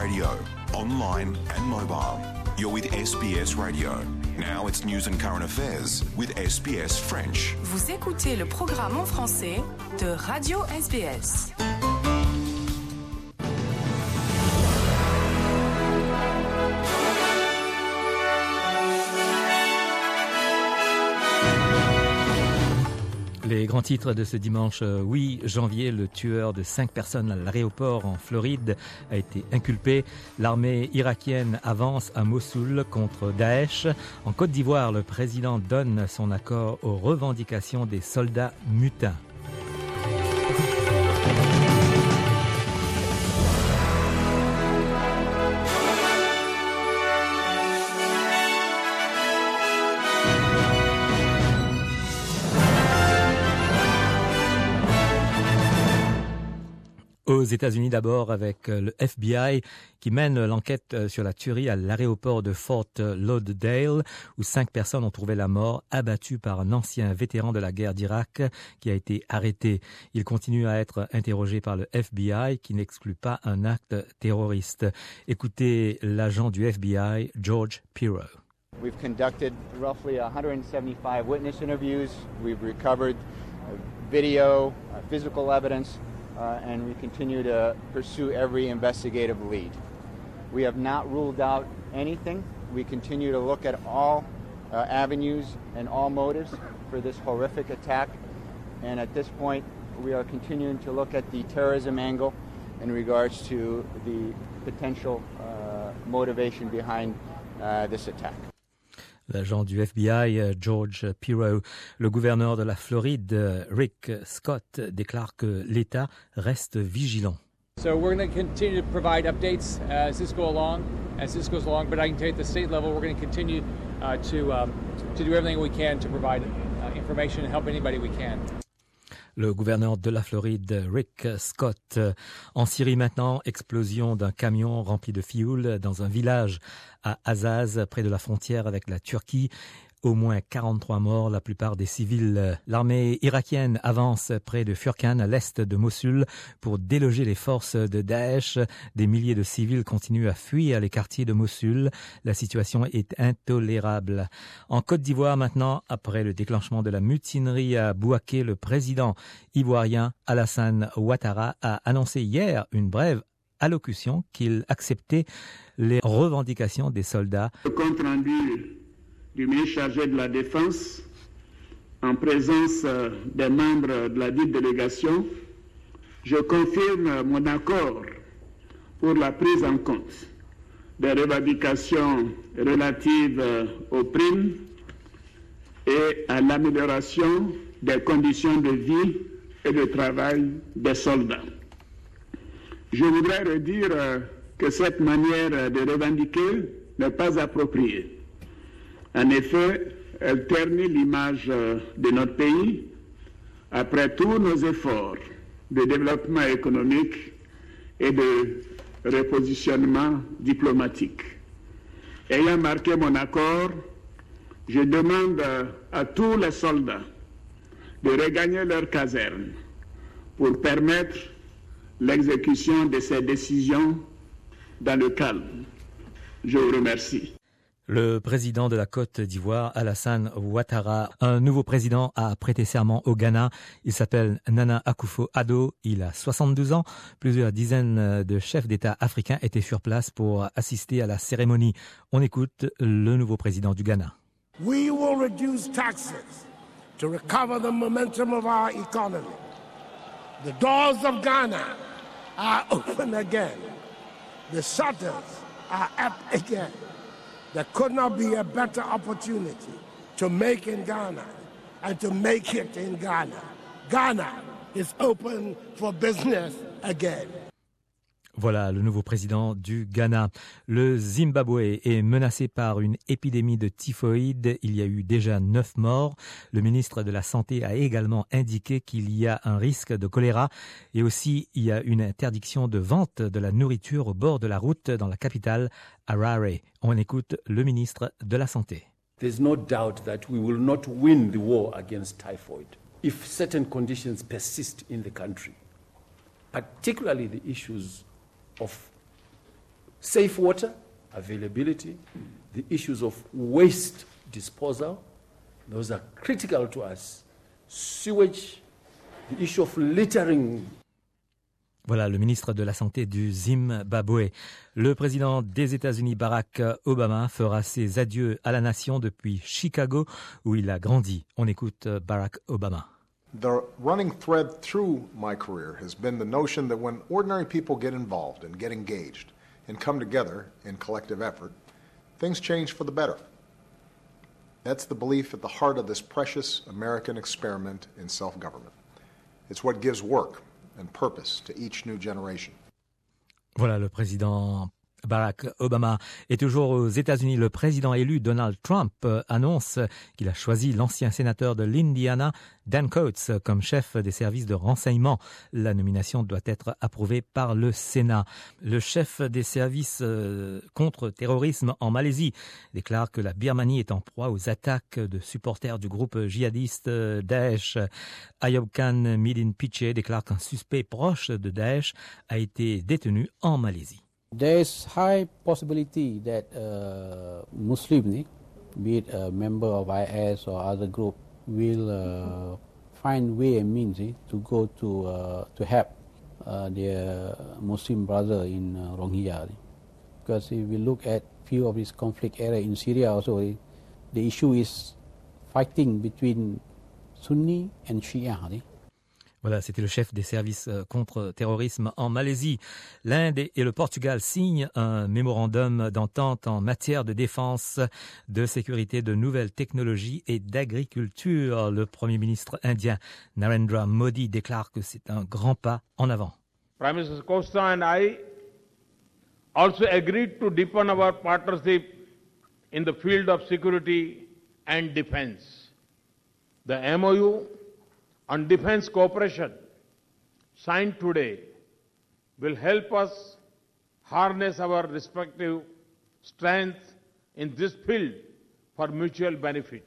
radio, online and mobile. You're with SBS Radio. Now it's news and current affairs with SBS French. Vous écoutez le programme en français de Radio SBS. Les grands titres de ce dimanche 8 janvier, le tueur de 5 personnes à l'aéroport en Floride a été inculpé. L'armée irakienne avance à Mossoul contre Daesh. En Côte d'Ivoire, le président donne son accord aux revendications des soldats mutins. Aux États-Unis d'abord avec le FBI qui mène l'enquête sur la tuerie à l'aéroport de Fort Lauderdale où 5 personnes ont trouvé la mort abattues par un ancien vétéran de la guerre d'Irak qui a été arrêté. Il continue à être interrogé par le FBI qui n'exclut pas un acte terroriste. Écoutez l'agent du FBI, George Pirro. We've conducted roughly 175 witness interviews. We've recovered video, physical evidence. And we continue to pursue every investigative lead. We have not ruled out anything. We continue to look at all avenues and all motives for this horrific attack. And at this point, we are continuing to look at the terrorism angle in regards to the potential motivation behind this attack. L'agent du FBI, George Pirro. Le gouverneur de la Floride, Rick Scott, déclare que l'État reste vigilant. So we're going to continue to provide updates as this goes along, but I can tell you at the state level, we're going to continue to do everything we can to provide information and help anybody we can. Le gouverneur de la Floride, Rick Scott. En Syrie maintenant, explosion d'un camion rempli de fioul dans un village à Azaz, près de la frontière avec la Turquie. Au moins 43 morts, la plupart des civils. L'armée irakienne avance près de Furqan, à l'est de Mossoul, pour déloger les forces de Daesh. Des milliers de civils continuent à fuir les quartiers de Mossoul. La situation est intolérable. En Côte d'Ivoire maintenant, après le déclenchement de la mutinerie à Bouaké, le président ivoirien Alassane Ouattara a annoncé hier une brève allocution qu'il acceptait les revendications des soldats. Le compte rendu du ministre chargé de la Défense, en présence des membres de la dite délégation, je confirme mon accord pour la prise en compte des revendications relatives aux primes et à l'amélioration des conditions de vie et de travail des soldats. Je voudrais redire que cette manière de revendiquer n'est pas appropriée. En effet, elle ternit l'image de notre pays après tous nos efforts de développement économique et de repositionnement diplomatique. Ayant marqué mon accord, je demande à tous les soldats de regagner leur caserne pour permettre l'exécution de ces décisions dans le calme. Je vous remercie. Le président de la Côte d'Ivoire, Alassane Ouattara, un nouveau président a prêté serment au Ghana. Il s'appelle Nana Akufo-Addo. Il a 62 ans. Plusieurs dizaines de chefs d'État africains étaient sur place pour assister à la cérémonie. On écoute le nouveau président du Ghana. We will reduce taxes to recover the momentum of our economy. The doors of Ghana are open again. The shutters are up again. There could not be a better opportunity to make in Ghana and to make it in Ghana. Ghana is open for business again. Voilà le nouveau président du Ghana. Le Zimbabwe est menacé par une épidémie de typhoïde. Il y a eu déjà 9 morts. Le ministre de la Santé a également indiqué qu'il y a un risque de choléra et aussi il y a une interdiction de vente de la nourriture au bord de la route dans la capitale, Harare. On écoute le ministre de la Santé. There's no doubt that we will not win the war against typhoid if certain conditions persist in the country, particularly the issues of safe water availability, the issues of waste disposal, those are critical to us. Sewage, the issue of littering. Voilà le ministre de la Santé du Zimbabwe. Le président des États-Unis, Barack Obama, fera ses adieux à la nation depuis Chicago, où il a grandi. On écoute Barack Obama. The running thread through my career has been the notion that when ordinary people get involved and get engaged and come together in collective effort, things change for the better. That's the belief at the heart of this precious American experiment in self-government. It's what gives work and purpose to each new generation. Voilà, le président Barack Obama est toujours aux États-Unis. Le président élu Donald Trump annonce qu'il a choisi l'ancien sénateur de l'Indiana, Dan Coats, comme chef des services de renseignement. La nomination doit être approuvée par le Sénat. Le chef des services contre-terrorisme en Malaisie déclare que la Birmanie est en proie aux attaques de supporters du groupe djihadiste Daesh. Ayub Khan Midin Piche déclare qu'un suspect proche de Daesh a été détenu en Malaisie. There is high possibility that Muslim, be it a member of IS or other group, will find way and means to go to help their Muslim brother in Rohingya. Because if we look at few of these conflict areas in Syria also, the issue is fighting between Sunni and Shia. Voilà, c'était le chef des services contre-terrorisme en Malaisie. L'Inde et le Portugal signent un mémorandum d'entente en matière de défense, de sécurité, de nouvelles technologies et d'agriculture. Le Premier ministre indien Narendra Modi déclare que c'est un grand pas en avant. Prime Minister Costa and I also agreed to deepen our partnership in the field of security and defense. The MOU on defense cooperation signed today will help us harness our respective strengths in this field for mutual benefit.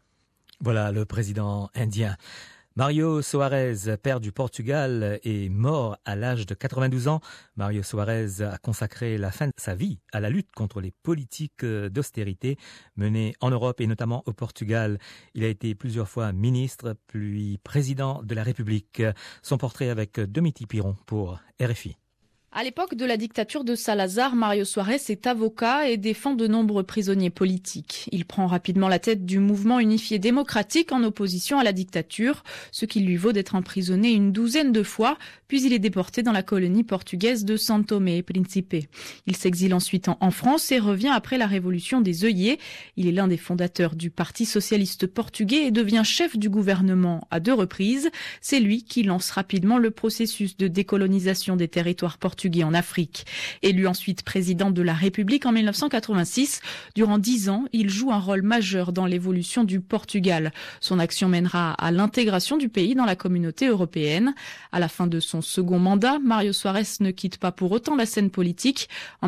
Voilà le président indien. Mario Soares, père du Portugal, est mort à l'âge de 92 ans. Mario Soares a consacré la fin de sa vie à la lutte contre les politiques d'austérité menées en Europe et notamment au Portugal. Il a été plusieurs fois ministre, puis président de la République. Son portrait avec Domiti Piron pour RFI. À l'époque de la dictature de Salazar, Mario Soares est avocat et défend de nombreux prisonniers politiques. Il prend rapidement la tête du mouvement unifié démocratique en opposition à la dictature, ce qui lui vaut d'être emprisonné une douzaine de fois, puis il est déporté dans la colonie portugaise de São Tomé et Príncipe. Il s'exile ensuite en France et revient après la révolution des œillets. Il est l'un des fondateurs du Parti socialiste portugais et devient chef du gouvernement à 2 reprises. C'est lui qui lance rapidement le processus de décolonisation des territoires portugais en Afrique. Élu ensuite président de la République en 1986, durant 10 ans, il joue un rôle majeur dans l'évolution du Portugal. Son action mènera à l'intégration du pays dans la communauté européenne. À la fin de son second mandat, Mario Soares ne quitte pas pour autant la scène politique. En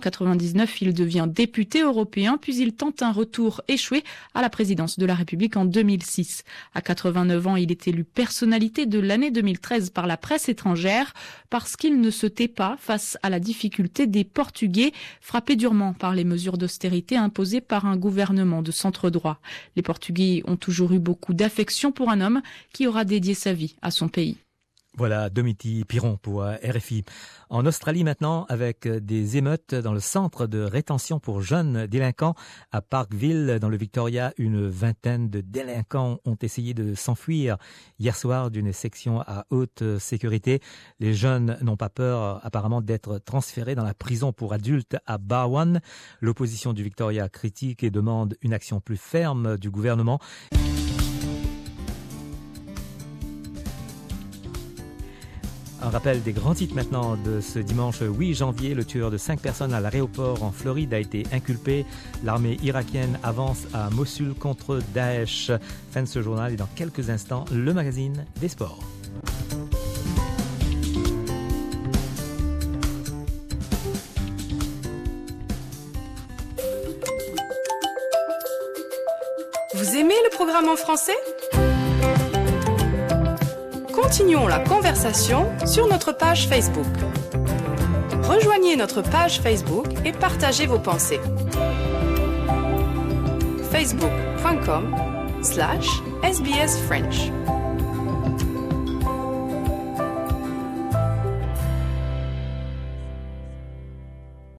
1999, il devient député européen, puis il tente un retour échoué à la présidence de la République en 2006. À 89 ans, il est élu personnalité de l'année 2013 par la presse étrangère parce qu'il ne se tait pas face à la difficulté des Portugais, frappés durement par les mesures d'austérité imposées par un gouvernement de centre-droit. Les Portugais ont toujours eu beaucoup d'affection pour un homme qui aura dédié sa vie à son pays. Voilà, Domiti Piron pour RFI. En Australie maintenant, avec des émeutes dans le centre de rétention pour jeunes délinquants à Parkville, dans le Victoria, une vingtaine de délinquants ont essayé de s'enfuir hier soir d'une section à haute sécurité. Les jeunes n'ont pas peur apparemment d'être transférés dans la prison pour adultes à Barwon. L'opposition du Victoria critique et demande une action plus ferme du gouvernement. Un rappel des grands titres maintenant de ce dimanche 8 janvier. Le tueur de 5 personnes à l'aéroport en Floride a été inculpé. L'armée irakienne avance à Mossoul contre Daesh. Fin de ce journal et dans quelques instants, le magazine des sports. Vous aimez le programme en français ? Continuons la conversation sur notre page Facebook. Rejoignez notre page Facebook et partagez vos pensées. facebook.com/SBS French